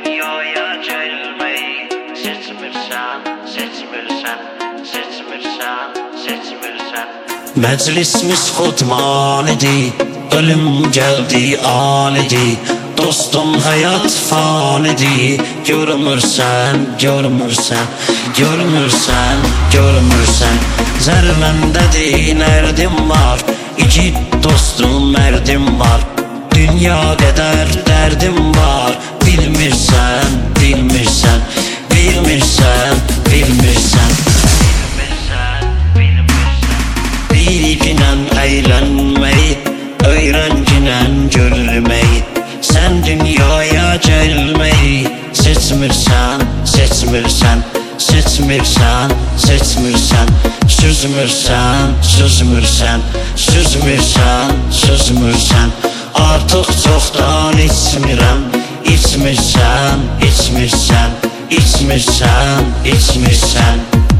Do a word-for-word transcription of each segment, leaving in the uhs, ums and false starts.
dünyaya gelmeyi seçmirsən, seçmirsən, seçmirsən, seçmirsən. Məclisimiz xudmanidir, ölüm gəldi alidir. Dostum hayat fanidir, görmürsən, görmürsən, görmürsən, görmürsən. Zərbəndədir nərdim var, iki dostum mərdim var. Dünya qədər dərdim var, bilmirsən, bilmirsən, bilmirsən, bilmirsən. Bilginən əylənməyi, öyrənginən görülməyi. Sən dünyaya gəlməyi seçmirsən, seçmirsən, seçmirsən, seçmirsən. Süzmürsən, süzmürsən, süzmürsən, süzmürsən. Artıq çoxdan içmirəm, içmirsən, içmirsən, içmirsən, içmirsən.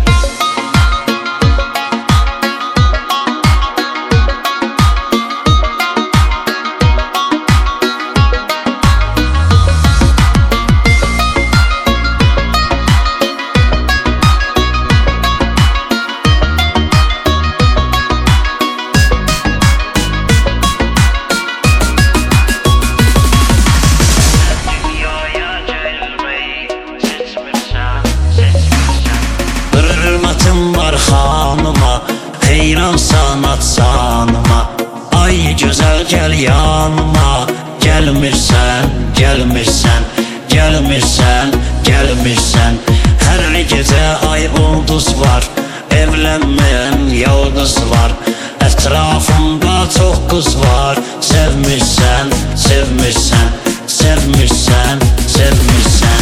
Xanıma, heyran sanat sanıma. Ay gözəl gəl yanıma. Gəlmirsən, gəlmirsən, gəlmirsən, gəlmirsən. Hər gecə ay ulduz var, evlənməyən yıldız var. Ətrafımda çox qız var. Sevmirsən, sevmirsən, sevmirsən, sevmirsən.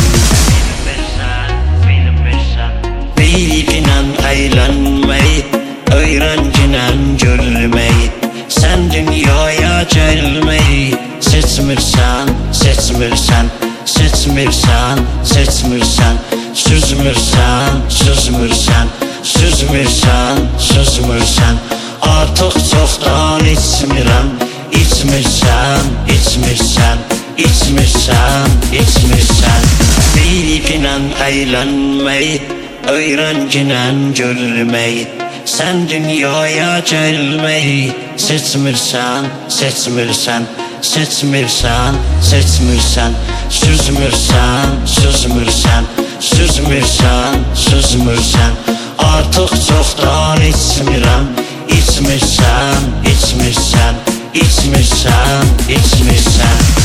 Bilginən əylənməyi, öyrənginən görülməyi. Sən dünyaya gəlməyi seçmirsən, seçmirsən, seçmirsən, seçmirsən. Süzmürsən, süzmürsən, süzmürsən, süzmürsən. Artıq çoxdan içmirəm, içmirsən, içmirsən, içmirsən, içmirsən. Bilginən əylənməyi, öyrənginən görülməyi. Sən dünyaya gəlməyi seçmirsən, seçmirsən, seçmirsən, seçmirsən. Süzmürsən, süzmürsən, süzmürsən, süzmürsən. Artıq çoxdan içmirəm, içmirsən, içmirsən, içmirsən, içmirsən.